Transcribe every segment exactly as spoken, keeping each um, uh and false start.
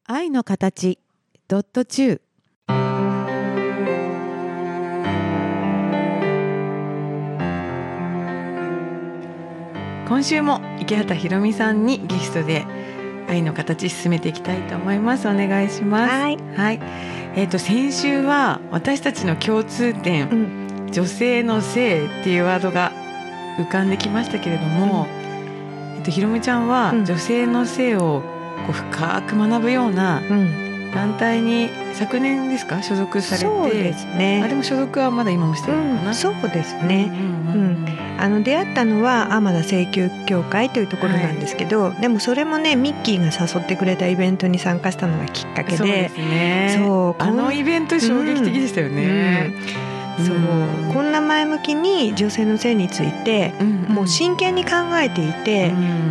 愛の形ドットチュー。今週も池畑ひろみさんにゲストで愛の形進めていきたいと思います。お願いします。 はい、 はい。えーと先週は私たちの共通点、うん、女性の性っていうワードが浮かんできましたけれども、うん、えーとひろみちゃんは女性の性をこう深く学ぶような団体に昨年ですか所属されて、 そうですね。 あでも所属はまだ今もしてるのかな、 うん、そうですね、うんうんうん、あの出会ったのは天田請求協会というところなんですけど、はい、でもそれもねミッキーが誘ってくれたイベントに参加したのがきっかけで、 そうですね。そうあのイベント衝撃的でしたよね、うんうんそう、うん、こんな前向きに女性の性について、うんうん、もう真剣に考えていて、うん、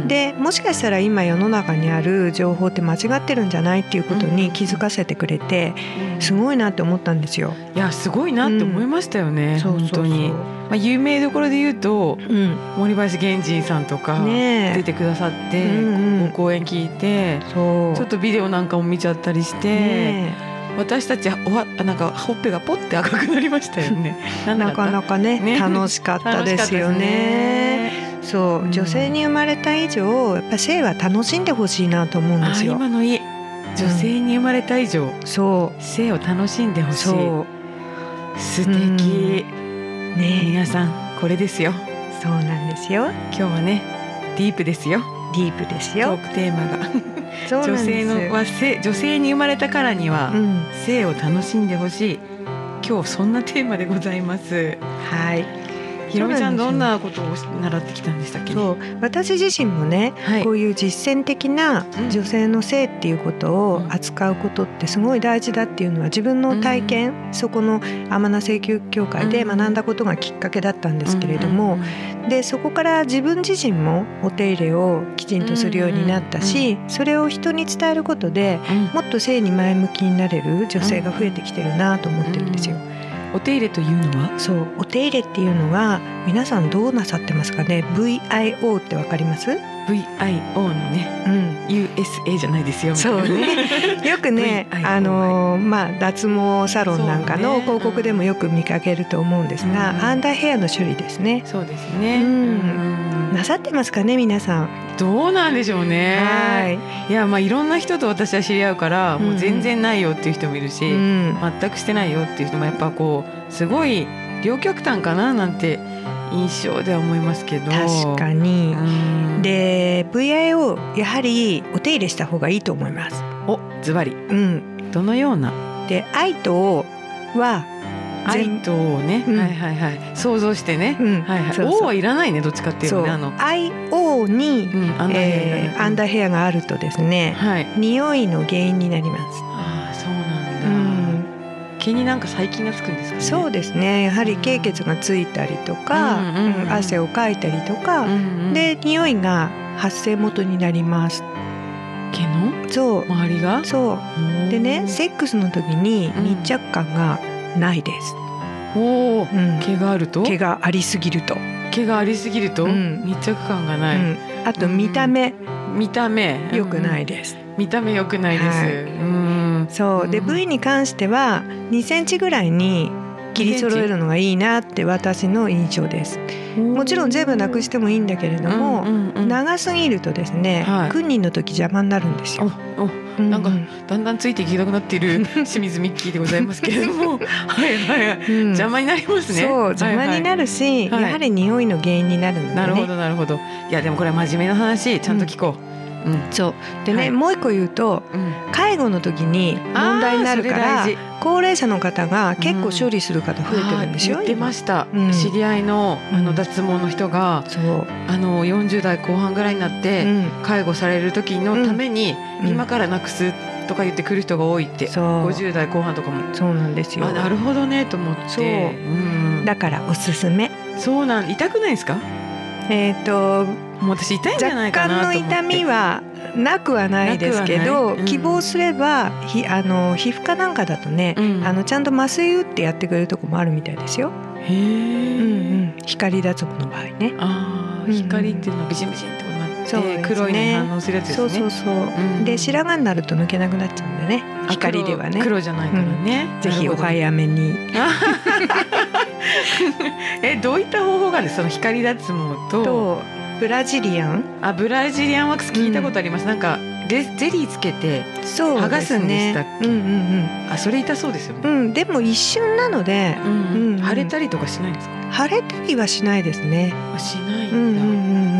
でもしかしたら今世の中にある情報って間違ってるんじゃないっていうことに気づかせてくれて、うん、すごいなって思ったんですよ。 いやすごいなって思いましたよね、うん、本当に。まあ、有名どころで言うと、うん、森林源人さんとか出てくださって、ねうんうん、ご講演聞いてそうちょっとビデオなんかも見ちゃったりして、ね私たちおはなんかほっぺがポッて赤くなりましたよね。 なかなか ね, ね楽しかったですよ ね, ねそう、うん、女性に生まれた以上やっぱ性は楽しんでほしいなと思うんですよ。 あ今のいい女性に生まれた以上、うん、そう性を楽しんでほしい。そう素敵、うんね、皆さんこれですよ。 そうなんですよ。 今日はねディープですよ。 ディープですよ。 トークテーマが女性のは性女性に生まれたからには、うん、性を楽しんでほしい。今日そんなテーマでございます。 はい。 ひろみちゃんどんなことを習ってきたんでしたっけね。 そう私自身もね、はい、こういう実践的な女性の性っていうことを扱うことってすごい大事だっていうのは自分の体験、うん、そこの天田請求協会で学んだことがきっかけだったんですけれども、うん、でそこから自分自身もお手入れをきちんとするようになったし、それを人に伝えることでもっと性に前向きになれる女性が増えてきてるなと思ってるんですよ。 お手入れというのはそうお手入れっていうのは皆さんどうなさってますかね。 ブイアイオー ってわかります？ ブイアイオー のね、うん、ユーエスエー じゃないですよみたいな。 そうねよくねあの、まあ、脱毛サロンなんかの広告でもよく見かけると思うんですが、うん、アンダーヘアの処理ですね。 そうですね、うんうん、なさってますかね皆さん。 どうなんでしょうね。はいいやまあいろんな人と私は知り合うから、うん、もう全然ないよっていう人もいるし、うん、全くしてないよっていう人もやっぱこうすごい両極端かななんて印象では思いますけど。 確かに、うん、で ブイアイオー やはりお手入れした方がいいと思います。 おズバリ、うん、どのようなで愛と O は愛と O ね、うん、はいはいはい想像してね、うんはいはい、そうそう O はいらないねどっちかっていうとね。あのアイオー に、うんアンダーヘア、えー、アンダーヘアがあるとですね、はい、匂いの原因になります。 ああそうなんだ、うん毛になんか細菌がつくんですかね。 そうですねやはり経血がついたりとか、うんうんうん、汗をかいたりとか、うんうん、で匂いが発生元になります。 毛のそう周りがそうでねセックスの時に密着感がないです、 うん、おー、うん、毛があると毛がありすぎると毛がありすぎると、うん、密着感がない、うん、 あと見た目、 うん、見た目良くないです、 うん、見た目良くないです、はいうんそうで、うん、部位に関してはにセンチぐらいに切り揃えるのがいいなって私の印象です。もちろん全部なくしてもいいんだけれども、うんうんうん、長すぎるとですね、はい、訓練の時邪魔になるんですよ。 おおなんかだんだんついていけなくなっている清水ミッキーでございますけれどもはいはいはい、うん、邪魔になりますね。 そう邪魔になるし、はいはい、やはり匂いの原因になるのでね。 なるほどなるほど。いやでもこれは真面目な話ちゃんと聞こう、うんうん、 そうでね、はい、もう一個言うと、うん、介護の時に問題になるから高齢者の方が結構処理する方増えてるんですよ、 うん、言ってました、うん、知り合い の, あの脱毛の人が、うん、そうあのよんじゅう代後半ぐらいになって、うん、介護される時のために、うん、今からなくすとか言ってくる人が多いって、うん、ごじゅう代後半とかもそうなんですよ。 あなるほどねと思ってそう、 うん、だからおすすめ。 そうなん痛くないですか？ えーともう私痛いんじゃないかなと思って。 若干の痛みはなくはないですけど、うん、希望すればひあの皮膚科なんかだとね、うん、あのちゃんと麻酔打ってやってくれるとこもあるみたいですよ。へー、うんうん、光脱毛の場合ね。 あ、うんうん、光っていうのはビシンビシンってなって、ね、黒いのに反応するやつですね。 そうそうそう、うん、で白髪になると抜けなくなっちゃうんでね、光ではね。 黒じゃないからね、 うん、ぜひお早めにえどういった方法がある？その光脱毛 と, とブラジリアンあブラジリアンワックス聞いたことあります、うん、なんかゼリーつけて剥がすんでしたっけ？うんうんうん、あそれ痛そうですよね、 うん、でも一瞬なので、 うんうんうん、腫れたりとかしないんですか？ 腫れたりはしないですね。 あしないんだ、 うんうんうんうん、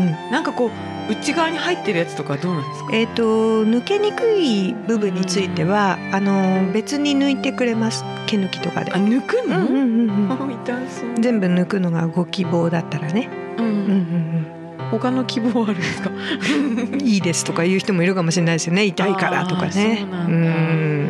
なんかこう内側に入ってるやつとかはどうなんですか？ えーと、抜けにくい部分については、うん、あの別に抜いてくれます。毛抜きとかで。 あ抜くの？うんうんうん、 痛そう。全部抜くのがご希望だったらね、うんうんうん、 他の希望はあるんですか？ いいですとか言う人もいるかもしれないですよね。痛いからとかね。 そうなんだ、うん、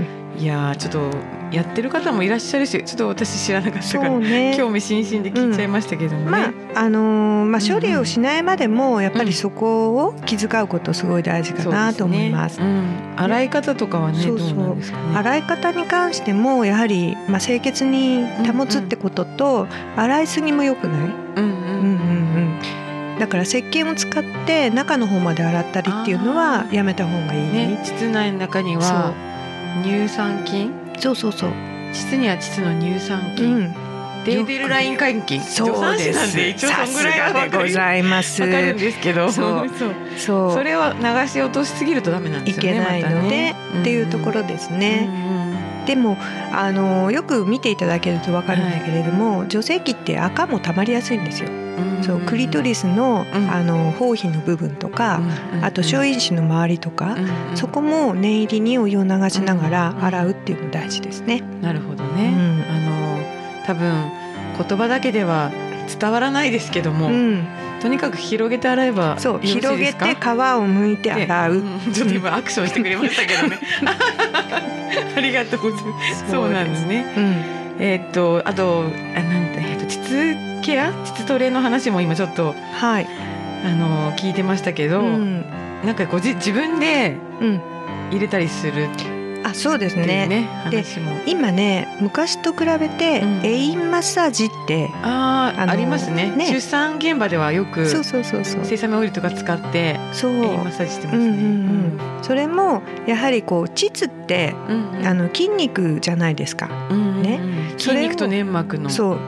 いやちょっとやってる方もいらっしゃるし、ちょっと私知らなかったから、ね、興味津々で聞いちゃいましたけどもね、うん、 まああのーまあ、処理をしないまでもやっぱりそこを気遣うことすごい大事かなと思います、 うんうん、洗い方とかはね、そうそう、どうなんですかね。 洗い方に関してもやはり、まあ、清潔に保つってことと、うんうん、洗いすぎも良くない、うんうんうんうん、だから石鹸を使って中の方まで洗ったりっていうのはやめた方がいい、 ね、膣内の中には乳酸菌、 そうそうそう、 膣には膣の乳酸菌、うん、デーデルライン換菌、 そうです、 一応そんぐらいは分かる、 ございます分かるんですけど、 そうそう、 それは流し落としすぎるとダメなんですよね。 いけないので、ね、っていうところですね、うんうん、でもあのよく見ていただけると分かるんだけれども、はい、女性器って赤もたまりやすいんですよ。そうクリトリス の,、うん、あの包皮の部分とか、うん、あと小陰子の周りとか、うん、そこも念入りにお湯を流しながら洗うっていうの大事ですね。 なるほどね、うん、あの多分言葉だけでは伝わらないですけども、うん、とにかく広げて洗えばよろしいですか？そう広げて皮を剥いて洗う、うん、ちょっと今アクションしてくれましたけどねありがとうございます。そうなんですね、うん、えー、っとあとあなんて、えー、っと膣ケア膣トレの話も今ちょっと、はい、あの聞いてましたけど、うん、なんかこうじ自分で入れたりする、うん、 あそうですね。で今ね昔と比べて、うん、エインマッサージってああります ね, ね出産現場ではよくそうそうそうそうセサミオイルとか使ってエインマッサージしてますね、うんうんうん、 それもやはりこう膣って、うんうん、あの筋肉じゃないですか、うんうんうん、ね、 筋肉と粘膜のそう、うん、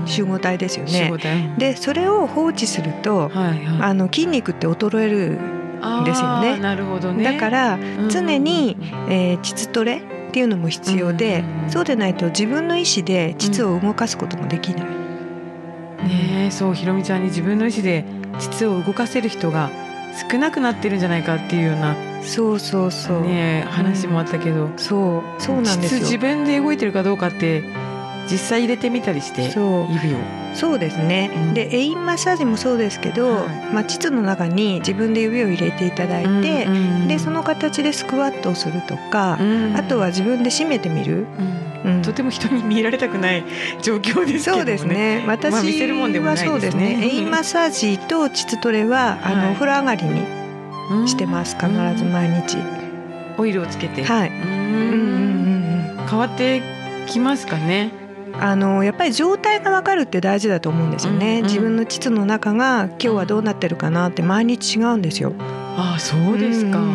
集合体ですよね。でそれを放置すると、はいはい、あの筋肉って衰えるんですよね。 なるほどね。 だから常に、うんえー、膣トレっていうのも必要で、うん、そうでないと自分の意思で膣を動かすこともできない、 うん、ねえそうひろみちゃんに自分の意思で膣を動かせる人が少なくなってるんじゃないかっていうようなそうそうそう、 ね、話もあったけど、うん、 そうそうなんですよ。 膣自分で動いてるかどうかって実際入れてみたりしてそう指をそうですね、うん、でエインマッサージもそうですけど、はいまあ、膣の中に自分で指を入れていただいて、うんうんうん、でその形でスクワットをするとか、うんうん、あとは自分で締めてみる、 うんうん、とても人に見られたくない状況ですけどね。 そうですね。私はそうですね、エインマッサージと膣トレはあの、はい、お風呂上がりにしてます。必ず毎日オイルをつけて、 はい、うんうんうんうん、変わってきますかね。 あのやっぱり状態が分かるって大事だと思うんですよね、うんうん、自分の膣の中が今日はどうなってるかなって毎日違うんですよ。 ああそうですか、うんうん、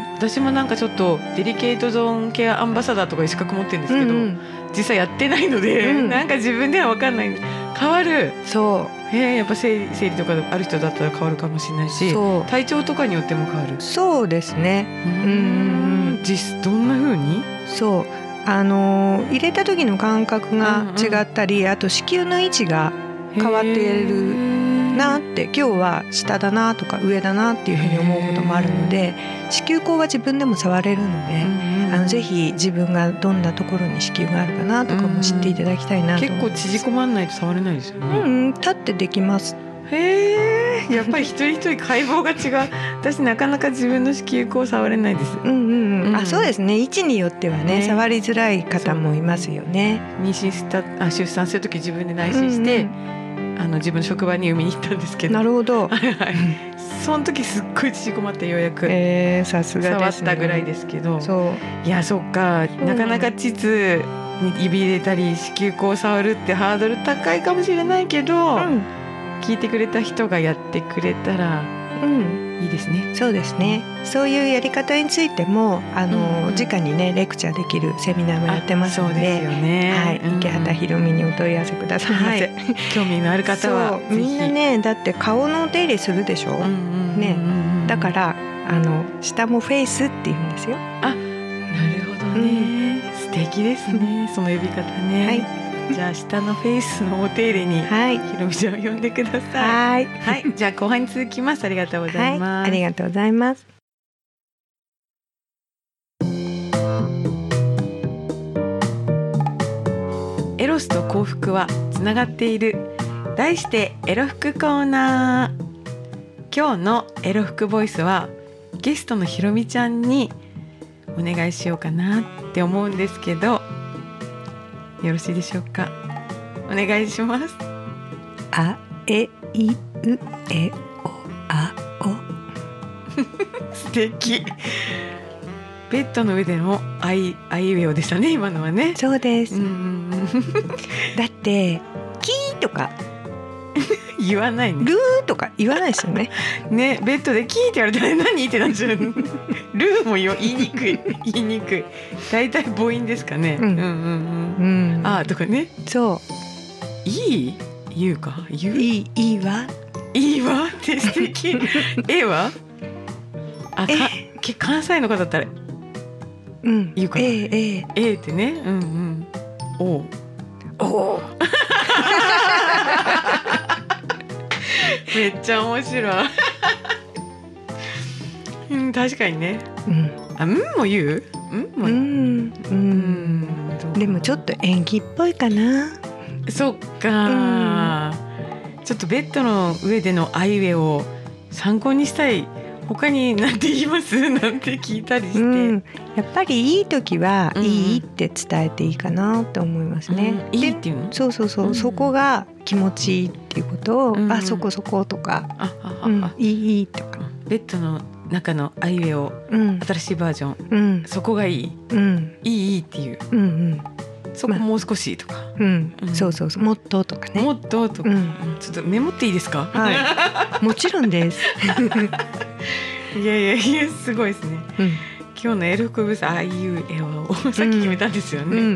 私もなんかちょっとデリケートゾーンケアアンバサダーとかいう資格持ってるんですけど、うんうん、実際やってないので、うん、なんか自分では分かんない変わる。そうへやっぱ生理、生理とかある人だったら変わるかもしれないし体調とかによっても変わる。 そうですね。うんうんうん実どんな風にそうあの入れた時の感覚が違ったり、うんうん、あと子宮の位置が変わっているなって今日は下だなとか上だなっていうふうに思うこともあるので子宮口は自分でも触れるので、うんうん、あのぜひ自分がどんなところに子宮があるかなとかも知っていただきたいなと思います。 結構縮こまんないと触れないですよね。 うん、立ってできます。 へえやっぱり一人一人解剖が違う私なかなか自分の子宮口を触れないです。 うんうんうん、あそうですね。位置によっては ね, ね触りづらい方もいますよね。 妊娠したあ出産するとき自分で内視して、うんうん、あの自分の職場に産みに行ったんですけど。 なるほどその時すっごい縮こまってようやく、 えー、さすがですね、 触ったぐらいですけど。 そういやそっかなかなか膣に指入れたり子宮口を触るってハードル高いかもしれないけど、うん聞いてくれた人がやってくれたら、 うん、 いいですね。 そうですね。そういうやり方についてもあの、うん、直にねレクチャーできるセミナーもやってますので、 そうですよね、 はい、池畑ひろみにお問い合わせくださいませ、はい、 興味のある方はそうみんなねだって顔のお手入れするでしょ、うんうんうんうん、ね、だからあの下もフェイスって言うんですよ。 あ、なるほどね、うん、素敵ですね、うん、その呼び方ね。はい、じゃあ下のフェイスのお手入れに、はい、ひろみちゃんを呼んでください。はい、はい、じゃあ後半に続きます。ありがとうございます。 はい、ありがとうございます。 エロスと幸福はつながっている。題してエロ服コーナー。今日のエロ服ボイスはゲストのひろみちゃんにお願いしようかなって思うんですけど、よろしいでしょうか。お願いします。 あえいうえおあお素敵。ベッドの上でのあいあいうえおでしたね、今のはね。 そうです、うんうん、だってキーとか言わないね。 ルーとか言わないですよね。 ね、ベッドでキーって言われたら何ってなっちゃう。ルーも言いにくい言いにくい。だいたい母音ですかね。うんうんうんうん。あーとかね。 そう。 いい言うか言う。 いいいいわいいわって素敵。えはあかけ関西の方だったら、うん、言うかな。えー、えー、えーってね。うんうん。おうおう。めっちゃ面白い。うん、確かにね。うん、あ、うんも言う？うんも、うん、 うん、でもちょっと演技っぽいかな。 そっか、うん、ちょっとベッドの上でのあいうえを参考にしたい。他に何て言いますなんて聞いたりして、うん、 やっぱりいい時はいいって伝えていいかなと思いますね、 うん、いいっていうの？ そうそうそう、うん、そこが気持ちいいっていうことを、うん、あそこそことか、ああ、うん、いいいいとか、 ベッドの中のあいうえお、うん、新しいバージョン、うん、そこがいい、うん、いいいいっていう、うんうん、そこもう少しとか、まあうんうん、そうそうそう、もっととかね、 もっととか、うん、ちょっとメモっていいですか？ はい、もちろんです。 いやいやいや、すごいですね、うん、今日のエロ服ブースあいうえおをさっき決めたんですよね、うんうんうん、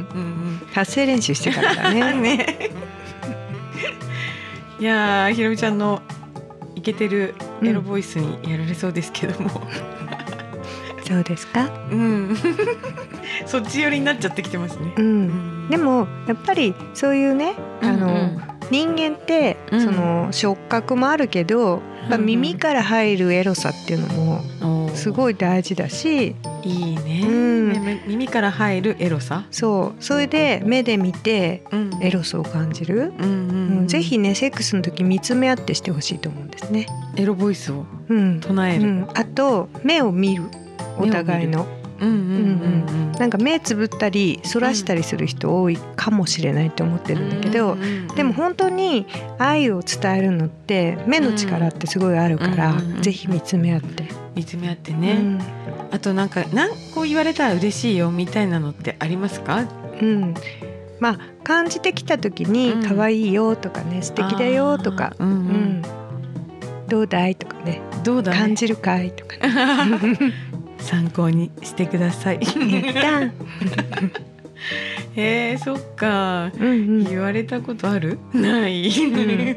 発声練習してからだね。ね、 いやひろみちゃんのイケてるエロボイスにやられそうですけども、 うん、そうですか、 うん、そっち寄りになっちゃってきてますね、うんうん、でもやっぱりそういうね、あの、うんうん、人間ってその触覚もあるけど、うん、耳から入るエロさっていうのもすごい大事だし、 いいね、うん、耳から入るエロさ、 そう、それで目で見てエロスを感じる、うんうんうん、ぜひねセックスの時見つめ合ってしてほしいと思うんですね。 エロボイスを唱える、うんうん、 あと目を見る、お互いの、なんか目つぶったりそらしたりする人多いかもしれないと思ってるんだけど、うんうんうん、でも本当に愛を伝えるのって目の力ってすごいあるから、うんうんうん、ぜひ見つめ合って見つめ合ってね、うん、あとなんか何個言われたら嬉しいよみたいなのってありますか？うん、 まあ感じてきた時に可愛いよとかね、素敵だよとか、うんうん、どうだいとかね、どうだい感じるかいとかね。 参考にしてください。やったえー、そっか、うんうん、言われたことある？ない、うん、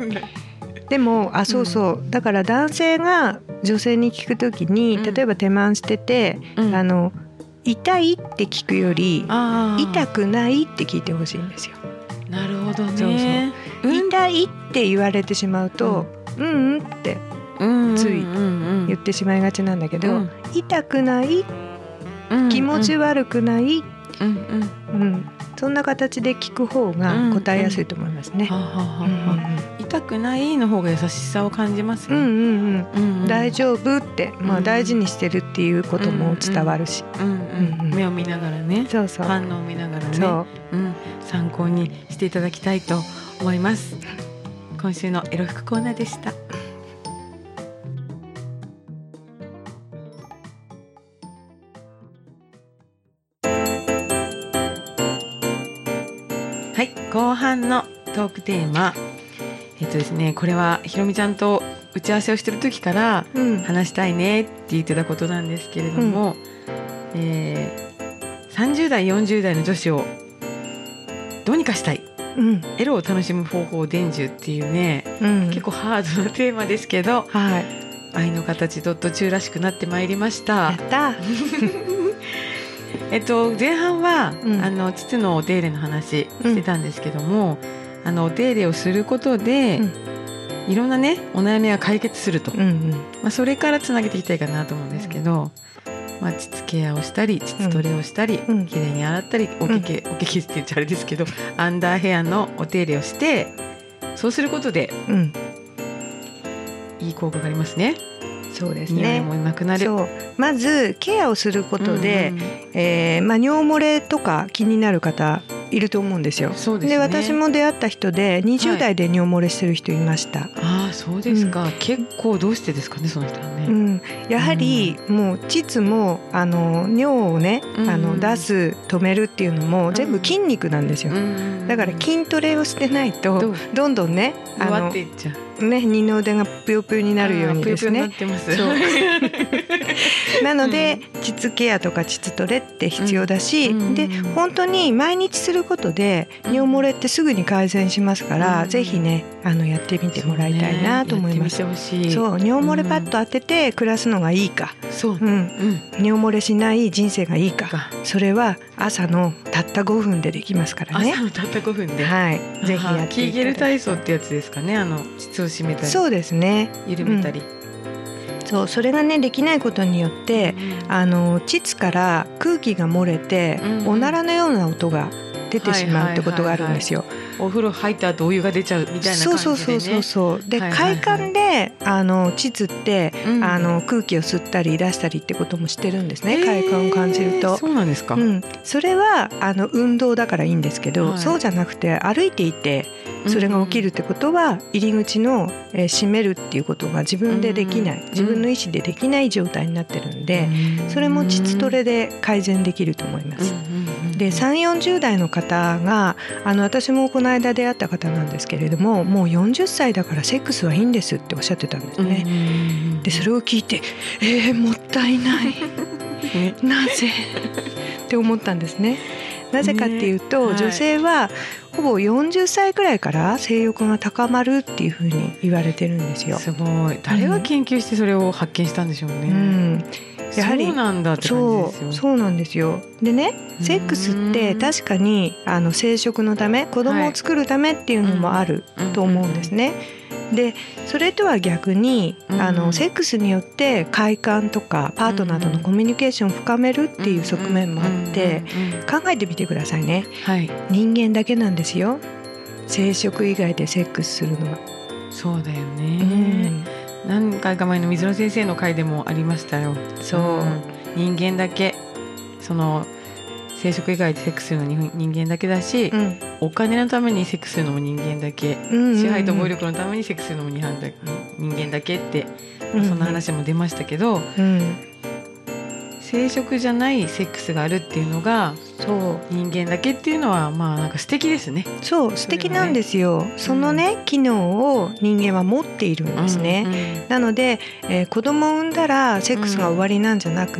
でもあそうそう、うん、だから男性が女性に聞くときに、例えば手満してて、うん、あの痛いって聞くより、あ、痛くないって聞いてほしいんですよ。 なるほどね。 そうそう、うん、痛いって言われてしまうと、うん、うんうんってつい言ってしまいがちなんだけど、うん、痛くない、うん、気持ち悪くない、うんうんうん、そんな形で聞く方が答えやすいと思いますね。 痛くないの方が優しさを感じますね、 うんうんうんうん、大丈夫って、まあ、大事にしてるっていうことも伝わるし、 目を見ながらね、そうそう、反応を見ながらね、そう、うん、参考にしていただきたいと思います。今週のエロ服コーナーでした。はい、後半のトークテーマ、えっとですね、これはひろみちゃんと打ち合わせをしてる時から話したいねって言ってたことなんですけれども、うん、えー、さんじゅう代よんじゅう代の女子をどうにかしたい、うん、エロを楽しむ方法を伝授っていうね、うん、結構ハードなテーマですけど、はい、愛の形ドット中らしくなってまいりました。 やったえっと、前半は、うん、あの膣のお手入れの話してたんですけども、うん、あのお手入れをすることで、うん、いろんなねお悩みが解決すると、うんうん、まあ、それからつなげていきたいかなと思うんですけど、まあ、膣ケアをしたり膣トレをしたり、うん、きれいに洗ったりおけけ、うん、おけけって言っちゃあれですけどアンダーヘアのお手入れをして、そうすることで、うん、いい効果がありますね。 そうですね、 匂いもなくなる。 そう、まずケアをすることで、うんうん、えーまあ、尿漏れとか気になる方いると思うんですよ。 そうですね、 で私も出会った人でにじゅう代で尿漏れしてる人いました、はい、 ああそうですか、うん、結構どうしてですかねその人はね、 うん、やはりもう膣もあの尿をね、うん、あの出す止めるっていうのも全部筋肉なんですよ、うん、だから筋トレをしてないとどんどんねあの弱っていっちゃうね、二の腕がぷよぷよになるようにですね。 ぷよぷよになってます。 そうなので、うん、膣ケアとか膣トレって必要だし、うん、で本当に毎日することで尿漏れってすぐに改善しますから、うん、ぜひねあのやってみてもらいたいなと思います。 そうね、やってみてほしい。 そう尿漏れパッド当てて暮らすのがいいか、そう、うんうん、尿漏れしない人生がいいか、それは朝のたったごふんでできますからね。 朝のたったごふんで、 はい、ぜひやっていただいて。 キーゲル体操ってやつですかね、あの膣を締めたり、 そうですね、 緩めたり、 うん、そうそれがねできないことによって、うん、あの膣から空気が漏れて、うん、おならのような音が出てしまうってことがあるんですよ。 はいはいはいはい、お風呂入った後お湯が出ちゃうみたいな感じでね。そうそうそうそうそうで、はいはいはい、快感であの膣って、うん、あの空気を吸ったり出したりってこともしてるんですね、快感を感じると。 そうなんですか、 うん、それはあの運動だからいいんですけど、はい、そうじゃなくて歩いていてそれが起きるってことは入り口の、えー、閉めるっていうことが自分でできない、自分の意思でできない状態になってるんで、それも膣トレで改善できると思います。でさんじゅう、よんじゅう代の方があの私もこの間出会った方なんですけれども、もうよんじゅっさいだからセックスはいいんですっておっしゃってたんですね。でそれを聞いてえー、もったいないなぜって思ったんですね。なぜかっていうと、ね、はい、女性はほぼよんじゅっさいくらいから性欲が高まるっていうふうに言われてるんですよ。 すごい。誰が研究してそれを発見したんでしょうね、うん、やはりそうなんだって感じですよ。 そう、そうなんですよ。でね、セックスって確かにあの生殖のため、子供を作るためっていうのもあると思うんですね、はい、でそれとは逆に、うん、あのセックスによって快感とかパートナーとのコミュニケーションを深めるっていう側面もあって、考えてみてくださいね、はい、人間だけなんですよ、生殖以外でセックスするのは。 そうだよね、うん、何回か前の水野先生の回でもありましたよ。 そう、うん、 人間だけ、その生殖以外でセックスするのは人間だけだし、うん、お金のためにセックスするのも人間だけ、うんうんうん、支配と暴力のためにセックスするのも人間だけって、うんうん、そんな話も出ましたけど、うん、生殖じゃないセックスがあるっていうのがそう人間だけっていうのはまあなんか素敵ですね。 そう素敵なんですよ。そのね、うん、機能を人間は持っているんですね、うんうん、なので、えー、子供を産んだらセックスが終わりなんじゃなくって、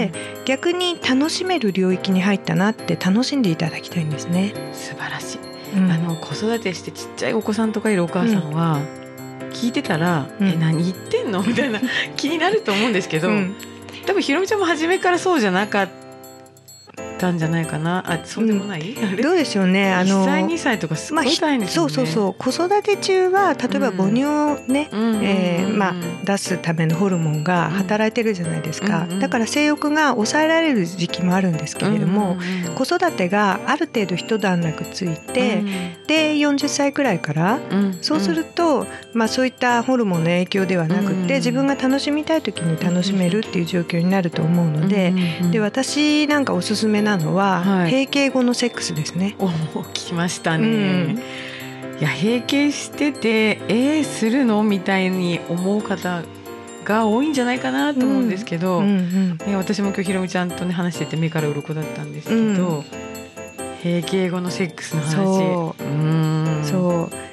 うん、逆に楽しめる領域に入ったなって楽しんでいただきたいんですね。 素晴らしい、うん、あの子育てしてちっちゃいお子さんとかいるお母さんは、うん、聞いてたら、うん、え何言ってんのみたいな気になると思うんですけど、うん、多分ひろみちゃんも初めからそうじゃなかったんじゃないかな。あ、そうでもない、うん、 どうでしょうね。あのいっさいにさいとかすごい大変ですよね、 まあ、そうそうそう。子育て中は例えば母乳をね、うんえーまあ、出すためのホルモンが働いてるじゃないですか、うんうん、だから性欲が抑えられる時期もあるんですけれども、うんうん、子育てがある程度一段落ついて、うん、でよんじゅっさいくらいから、うん、そうすると、まあ、そういったホルモンの影響ではなくて、うん、自分が楽しみたい時に楽しめるっていう状況になると思うので、うんうん、で私なんかおすすめなのは、はい、閉経後のセックスですね。 お聞きましたね、うん、いや閉経しててえー、するのみたいに思う方が多いんじゃないかなと思うんですけど、うんうんうんね、私も今日ひろみちゃんと、ね、話してて目から鱗だったんですけど、うん、閉経後のセックスの話そう、うんそう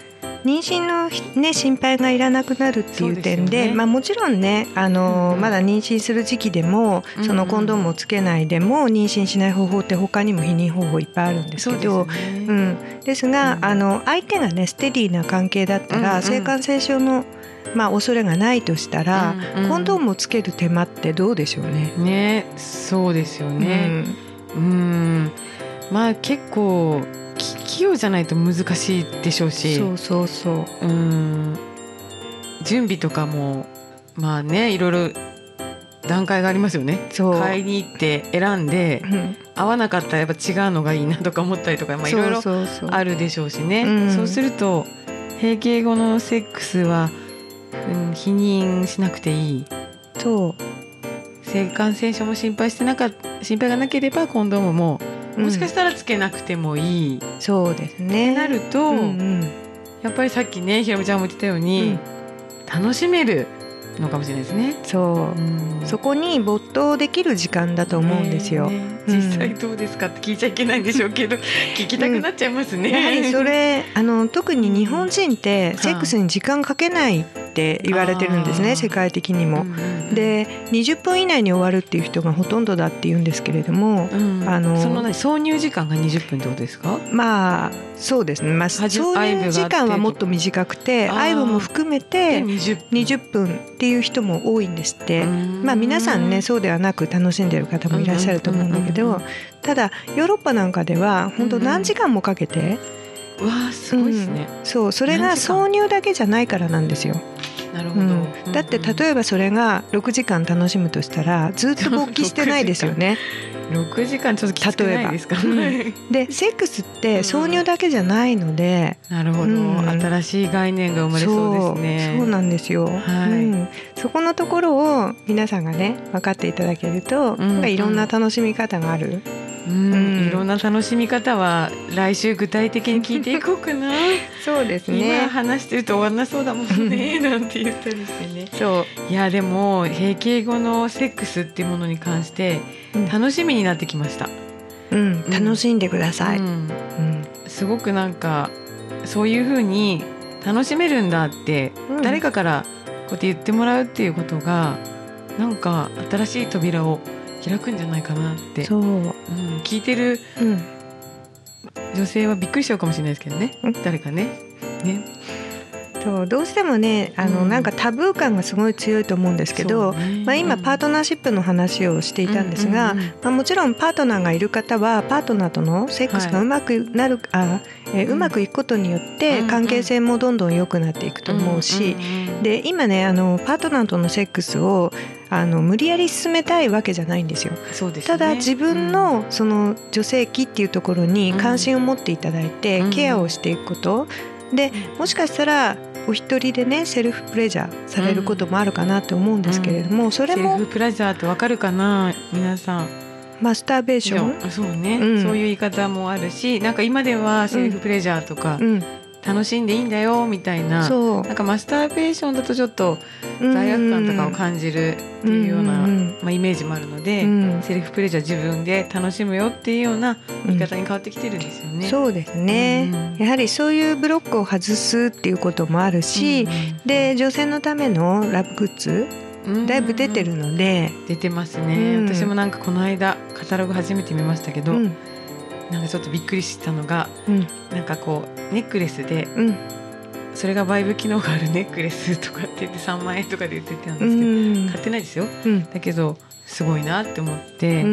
妊娠の、ね、心配がいらなくなるっていう点 で, で、ねまあ、もちろんねあの、うん、まだ妊娠する時期でも、うん、そのコンドームをつけないでも妊娠しない方法って他にも避妊方法いっぱいあるんですけど、です、ねうん、ですが、うん、あの相手がねステディな関係だったら、うんうん、性感染症のまあ、恐れがないとしたら、うんうん、コンドームをつける手間ってどうでしょうね。 ね、そうですよね。うん、うんまあ結構器用じゃないと難しいでしょうし、 そうそうそう。 うん準備とかもまあねいろいろ段階がありますよね。そう買いに行って選んで、うん、合わなかったらやっぱ違うのがいいなとか思ったりとか、まあ、いろいろあるでしょうしね。そうそうそう、うん、そうすると閉経後のセックスはうん、避妊しなくていい。そう性感染症も心配してなか心配がなければコンドームも、うん、もしかしたらつけなくてもいい。 そうですね。 なると、うんうん、やっぱりさっきねひろみちゃんも言ってたように、うん、楽しめるのかもしれないですね。 そう、うん、そこに没頭できる時間だと思うんですよ、ねねうん、実際どうですかって聞いちゃいけないんでしょうけど聞きたくなっちゃいますね、うん、 やはりそれあの特に日本人ってセックスに時間かけないって言われてるんですね、世界的にも、うんうん、でにじゅっぷん以内に終わるっていう人がほとんどだって言うんですけれども、うん、あのその挿入時間がにじゅっぷんってことですか？ まあそうですね、まあ、挿入時間はもっと短くて愛撫も含めてにじゅっぷんっていう人も多いんですって。まあ皆さんねそうではなく楽しんでる方もいらっしゃると思うんだけど、ただヨーロッパなんかでは本当何時間もかけて、 うん、わあすごいですね、 うん、そうそれが挿入だけじゃないからなんですよ。 なるほど、 うん、だって例えばそれがろくじかん楽しむとしたらずっと勃起してないですよねろくじかんちょっときつくないですか、うん、 でセックスって挿入だけじゃないので、 うん、なるほど、うん、新しい概念が生まれそうですね。 そう、そうなんですよ、はいうん、そこのところを皆さんがね分かっていただけると、うん、いろんな楽しみ方がある、 うんうん、いろんな楽しみ方は来週具体的に聞いていこうかなそうですね、 今話してると終わんなそうだもんねなんて言ったりしてね。そういやでも閉経後のセックスっていうものに関して楽しみになってきました、 うん、楽しんでください、うんうん、 すごくなんかそういう風に楽しめるんだって誰かからこうやって言ってもらうっていうことがなんか新しい扉を開くんじゃないかなって。そう、うん、聞いてる女性はびっくりしちゃうかもしれないですけどね、うん、誰かねねそうどうしてもねあの、うん、なんかタブー感がすごい強いと思うんですけど、ねまあ、今パートナーシップの話をしていたんですが、うんうんうんまあ、もちろんパートナーがいる方はパートナーとのセックスがうまくなる、はいあえー、うまくいくことによって関係性もどんどん良くなっていくと思うし、うんうん、で今ねあのパートナーとのセックスをあの無理やり進めたいわけじゃないんですよ。そうですね、ただ自分のその女性器っていうところに関心を持っていただいてケアをしていくことで、もしかしたらお一人でねセルフプレジャーされることもあるかなと思うんですけれども、うん、それもセルフプレジャーってわかるかな皆さん。 マスターベーションそうね、うん、そういう言い方もあるし、なんか今ではセルフプレジャーとか、うんうん楽しんでいいんだよみたいな、そうなんかマスターベーションだとちょっと罪悪感とかを感じるっていうような、うんうんまあ、イメージもあるので、うん、セルフプレジャー自分で楽しむよっていうような言い方に変わってきてるんですよね、 うん、そうですね、うん、やはりそういうブロックを外すっていうこともあるし、うんうん、で女性のためのラブグッズだいぶ出てるので、 うんうん、出てますね、うん、私もなんかこの間カタログ初めて見ましたけど、うんなんかちょっとびっくりしたのが、うん、なんかこうネックレスで、うん、それがバイブ機能があるネックレスとかって言ってさんまんえんとかで売ってたんですけど、うん、買ってないですよ、うん、だけどすごいなって思って、うん、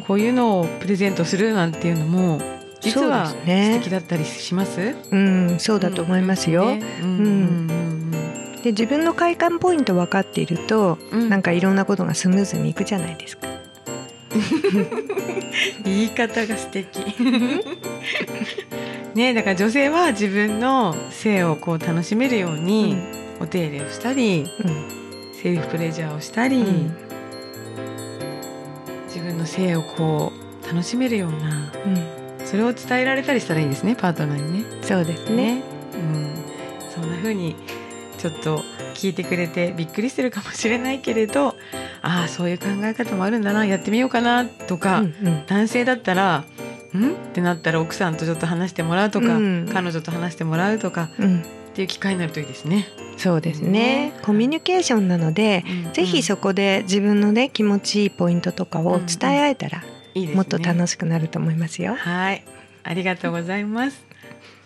こういうのをプレゼントするなんていうのも実は素敵だったりします？ そうですね、うん、そうだと思いますよ、うんねうんうん、で自分の快感ポイント分かっていると、うん、なんかいろんなことがスムーズにいくじゃないですか言い方が素敵ね、だから女性は自分の性をこう楽しめるようにお手入れをしたり、うん、セルフプレジャーをしたり、うん、自分の性をこう楽しめるような、うん、それを伝えられたりしたらいいですね、パートナーにね。 そうですね、 ね、うん、そんな風にちょっと聞いてくれてびっくりしてるかもしれないけれど、ああそういう考え方もあるんだな、やってみようかなとか、うんうん、男性だったらんってなったら奥さんとちょっと話してもらうとか、うん、彼女と話してもらうとか、うん、 っていう機会になるといいですね。 そうですね、コミュニケーションなので、うん、ぜひそこで自分のね気持ちいいポイントとかを伝え合えたら、うんうん、もっと楽しくなると思いますよ。 はい、ありがとうございます。